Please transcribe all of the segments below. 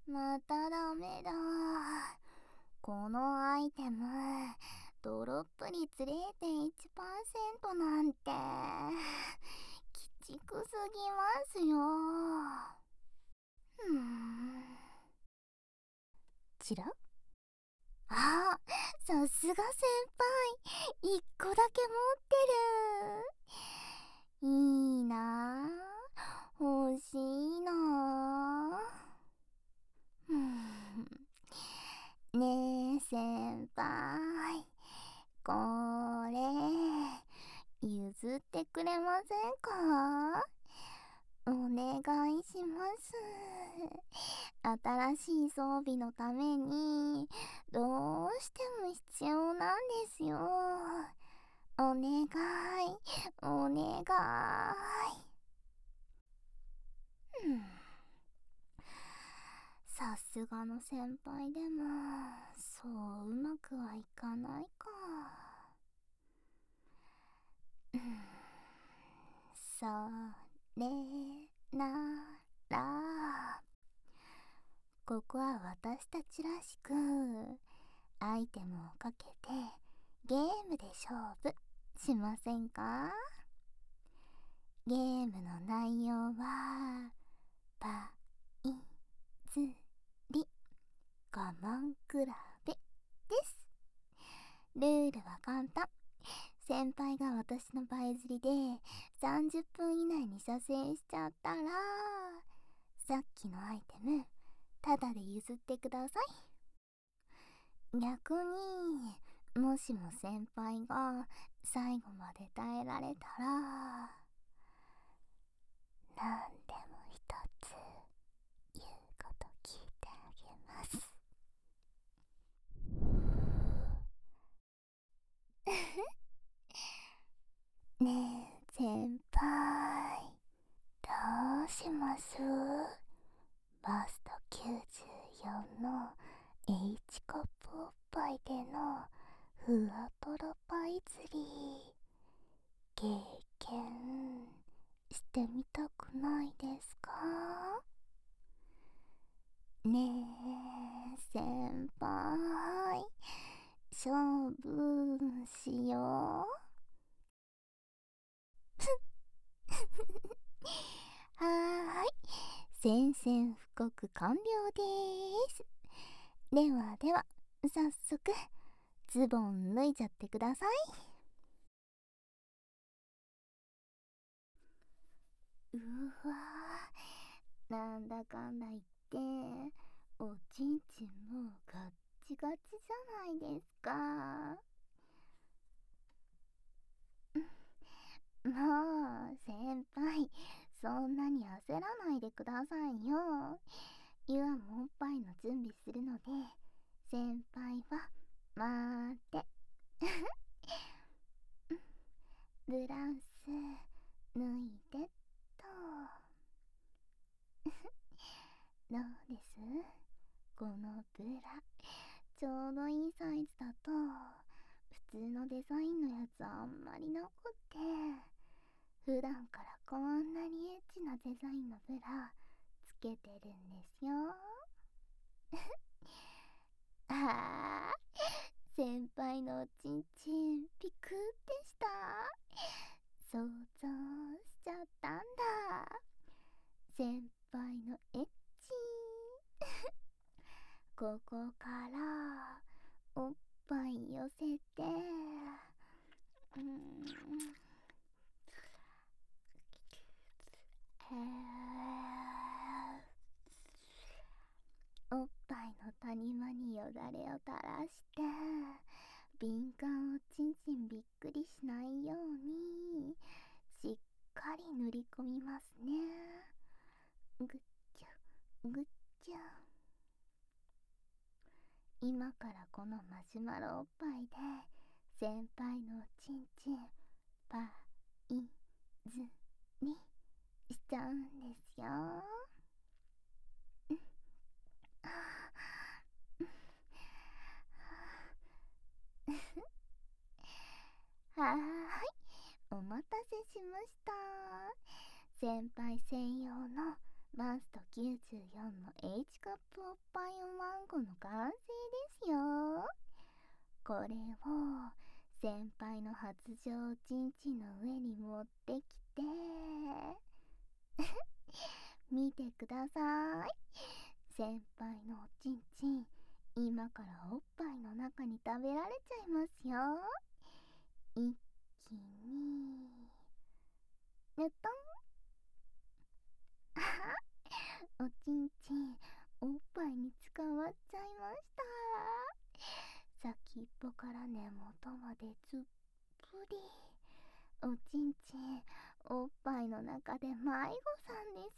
またダメだ。このアイテム、ドロップ率 0.1% なんて、鬼畜すぎますよ。チラあ、さすが先輩。一個だけ持ってる。いいなぁ。欲しいなぁ。ねえ先輩、これ譲ってくれませんか？お願いします。新しい装備のためにどうしても必要なんですよ。お願い、お願い。さすがの先輩でもそううまくはいかないか。それならここは私たちらしくアイテムをかけてゲームで勝負しませんか？ゲームの内容はパイズリ5問比べです。ルールは簡単。先輩が私の倍釣りで30分以内に射精しちゃったら、さっきのアイテムタダで譲ってください。逆にもしも先輩が最後まで耐えられたら、何でも一つ言うこと聞いてあげます。ねえ先輩、どうします？バスト94の H カップおっぱいでのふわとろパイ釣り経験してみたくないですか？ねえ先輩、勝負しよう。はーい、宣戦布告完了でーす。ではでは、早速ズボン脱いじゃってください。うわー、なんだかんだ言っておちんちんもガッチガチじゃないですか。もう先輩、そんなに焦らないでくださいよ。ゆあもおっぱいの準備するので、先輩は待って。ブラウス脱いでっと。どうです？このブラちょうどいいサイズだと、普通のデザインのやつあんまりなくって、普段からこんなにエッチなデザインのブラつけてるんですよ。ああ、先輩のおちんちんピクってした。想像しちゃったんだ。先輩のエッチここからおっぱい寄せて、うん、おっぱいの谷間によだれを垂らして敏感おちんちんびっくりしないようにしっかり塗り込みますね。ぐっちゃぐっちゃ。今からこのマシュマロおっぱいで先輩のおちんちんパイズにしちゃうんですよ。はーい、お待たせしました。先輩専用のマスト94の H カップおっぱいおまんこの完成ですよ。これを先輩の初上ちんちんの上に持ってきて見てください。先輩のおちんちん、今からおっぱいの中に食べられちゃいますよ。一気にぬっとん。あは、おちんちんおっぱいに捕まっちゃいました。先っぽから根元までずっぷり。おちんちんおっぱいの中で迷子さんです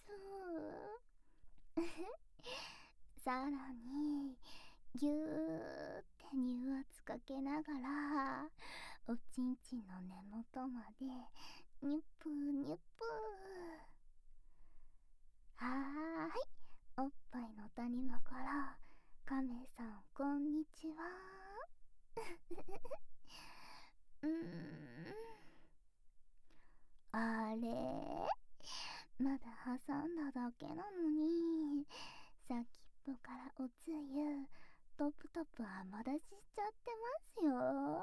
さらにぎゅーって乳圧かけながらおちんちんの根元までニュップニュップ。はーい、おっぱいの谷間からカメさんこんにちはあれ、まだ挟んだだけなのに先っぽからおつゆトプトプ甘出ししちゃってますよ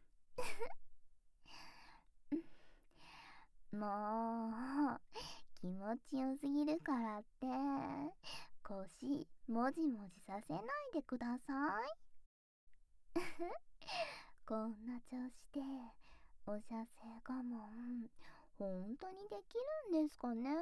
もう気持ちよすぎるからって腰もじもじさせないでくださいこんな調子でお射精我慢本当にできるんですかね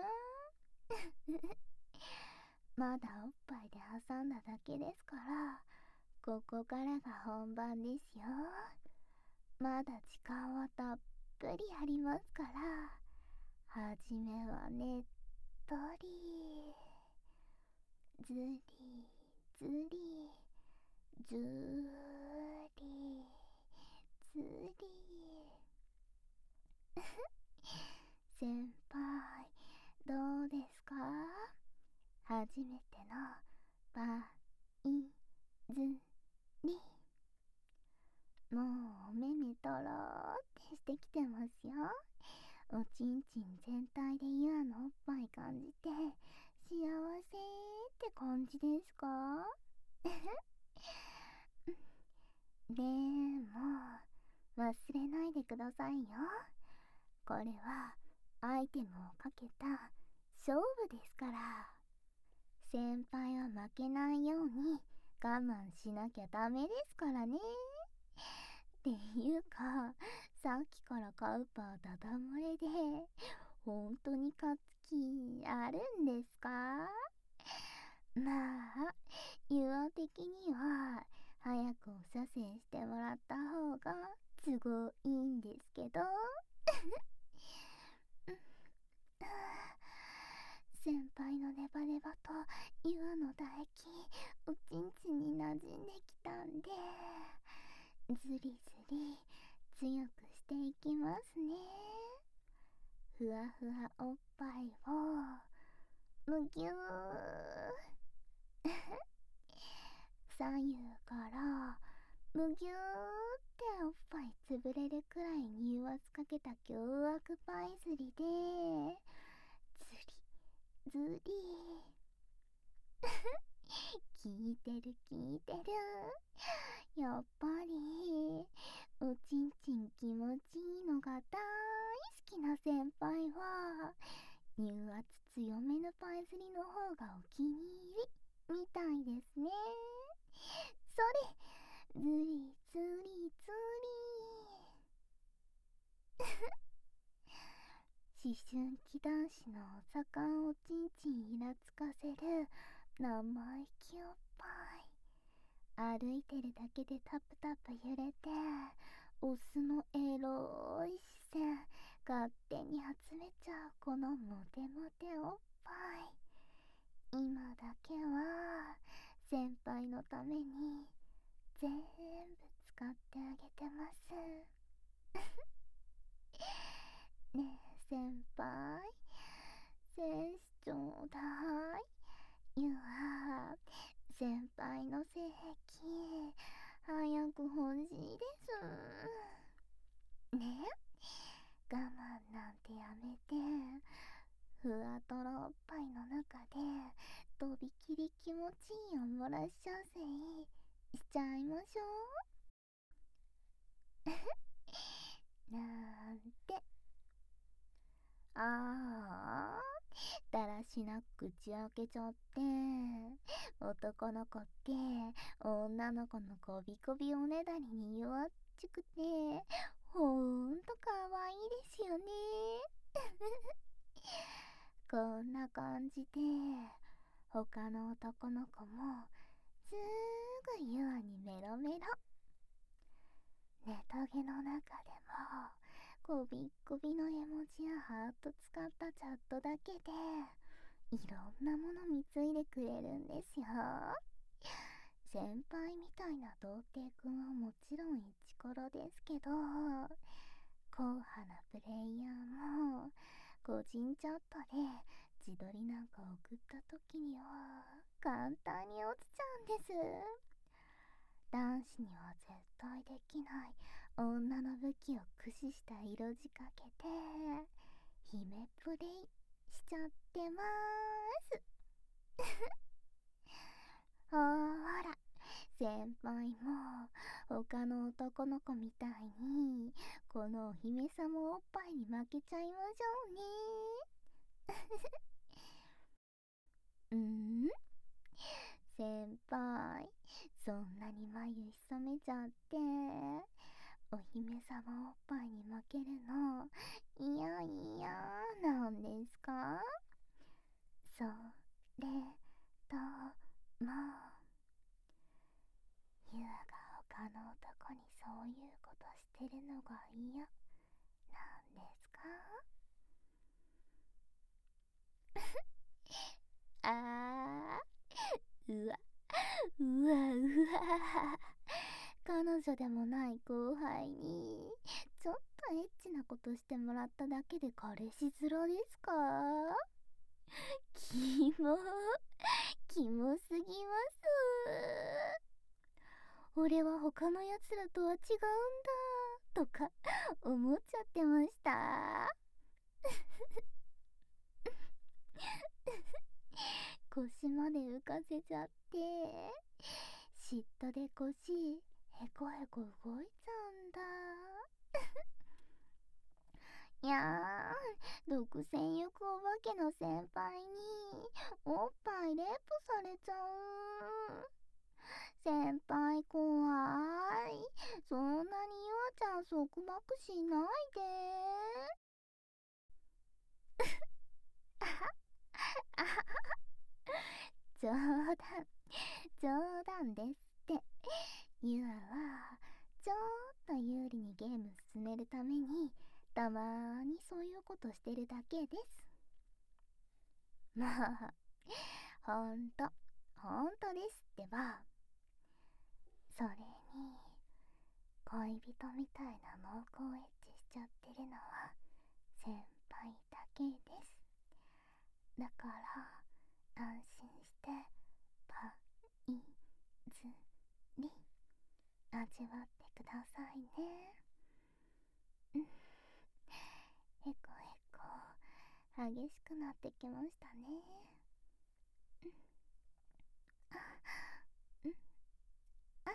まだおっぱいで挟んだだけですからここからが本番ですよ。まだ時間はたっぷりありますからはじめはねっとりずりずりずーりずり先輩どうですか？初めてのパイズリ。もうお目目とろーってしてきてますよ。おちんちん全体でゆあのおっぱい感じて幸せって感じですか？でも忘れないでくださいよ。これはアイテムをかけた勝負ですから。先輩は負けないように我慢しなきゃダメですからね。っていうか、さっきからカウパーダダ漏れで本当に勝つ気あるんですか？まあユア的には早くお射精してもらった方が都合いいんですけど先輩のネバネバと岩の唾液おちんちんに馴染んできたんでずりずり強くしていきますね。ふわふわおっぱいをむぎゅー左右からむぎゅーっておっぱい潰れるくらい乳圧かけた凶悪パイズリでずりずり聞いてる聞いてる。やっぱりおちんちん気持ちいいのが大好きな先輩は乳圧強めのパイズリの方がお気に入りみたいですね。それずりずりずり思春期男子のお盛んおちんちんイラつかせる生意気おっぱい。歩いてるだけでタプタプ揺れてオスのエロい視線勝手に集めちゃうこのモテモテおっぱい。今だけは先輩のために全部使ってあげてますねえ先輩、精子ちょうだい。ゆあ、先輩の性癖早く欲しいですね。我慢なんてやめてふわとろおっぱいの中でとびきり気持ちいいを漏らしちゃうぜいしちゃいましょうなんて。あー、だらしなく口開けちゃって。男の子って女の子のこびこびおねだりに弱っちくてほんとかわいいですよね。こんな感じで他の男の子もすぐユアにメロメロ。ネトゲの中でもこびっこびの絵文字やハート使ったチャットだけでいろんなもの見ついでくれるんですよ。先輩みたいな童貞くんはもちろんイチコロですけど、硬派なプレイヤーも個人チャットで自撮りなんか送った時には簡単に落ちちゃうんです。男子には絶対できない女の武器を駆使した色仕掛けて姫プレイしちゃってまーす。ほーら、先輩も他の男の子みたいにこのお姫様おっぱいに負けちゃいましょうね。先輩、そんなに眉潜めちゃってお姫様おっぱいに負けるのいやいやなんですか？それともユアが他の男にそういうことしてるのが嫌なんですか？あー、うわうわうわ、彼女でもない後輩にちょっとエッチなことしてもらっただけで彼氏面ですか？キモキモすぎます。俺は他のやつらとは違うんだとか思っちゃってました。腰まで浮かせちゃって嫉妬で腰へこへこ動いちゃうんだ。いやー、独占欲お化けの先輩におっぱいレイプされちゃう。先輩怖い。そんなにゆあちゃん束縛しないで。あはあは冗談冗談ですって。ゆあはちょっと有利にゲーム進めるためにたまーにそういうことしてるだけです。まあほんとですってば。それに恋人みたいな濃厚エッチしちゃってるのは先輩だけです。だから安心してパイズリ味わってくださいね。うん、へこへこ激しくなってきましたね。うん、あ、うん、あ、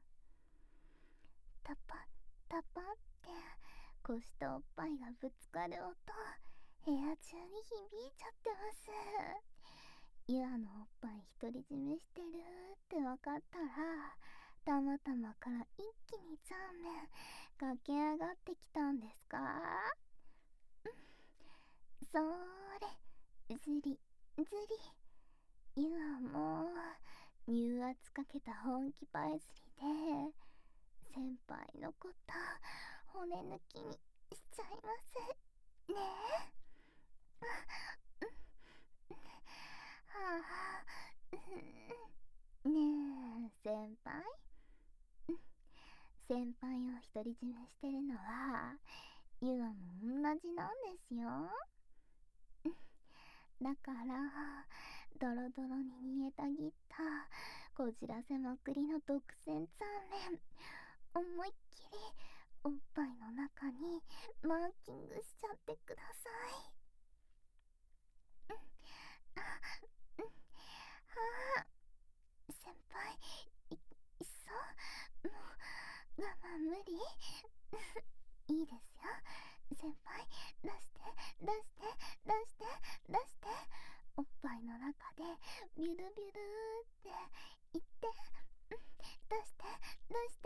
タパタパって腰とおっぱいがぶつかる音部屋中に響いちゃってます。ユアのおっぱい独り占めしてるってわかったらたまたまから一気にザーメン駆け上がってきたんですか？それずりずり、ユアも乳圧かけた本気パイズリで先輩のこと骨抜きにしちゃいますねえ。はあ、ねえ先輩、先輩を独り占めしてるのはユアも同じなんですよ。だからドロドロに煮えたぎったこじらせまくりの独占残念思いっきりおっぱいの中にマーキングしちゃってください。 ビュルビュルって言って、出して出して。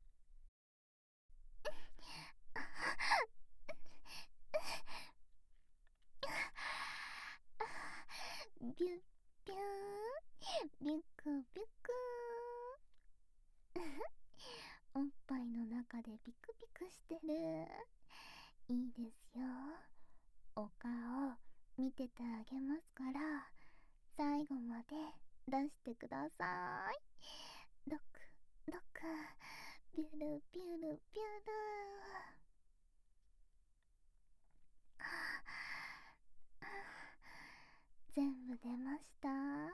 ビュッビュービュクビュクおっぱいの中でビクビクしてる。いいですよ。お顔見ててあげますから、最後まで出してください。ロクロク、ビュルビュルビュル。全部出ました。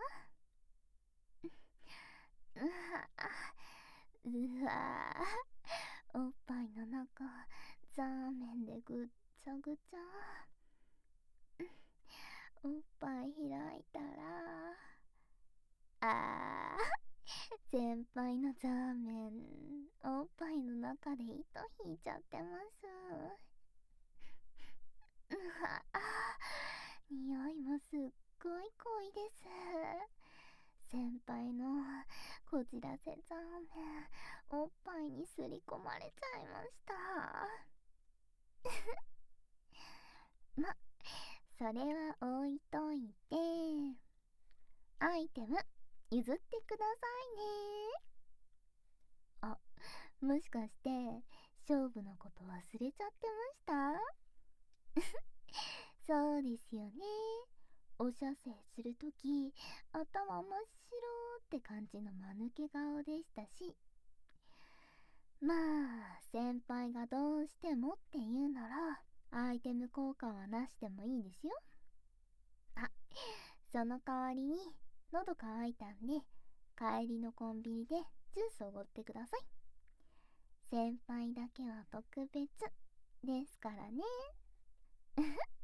うわおっぱいの中ザーメンでぐっちゃぐちゃ。おっぱい開いたら、先輩のザーメンおっぱいの中で糸引いちゃってます。匂いもすっごい濃いです。先輩のこじらせザーメンおっぱいにすり込まれちゃいました。ま、それは置いといて、アイテム譲ってくださいね。あ、もしかして勝負のこと忘れちゃってましたそうですよね。お射精するとき頭真っ白って感じの間抜け顔でしたし、まあ先輩がどうしてもって言うならアイテム効果はなしでもいいですよ。あ、その代わりに喉乾いたんで帰りのコンビニでジュースおごってください。先輩だけは特別ですからね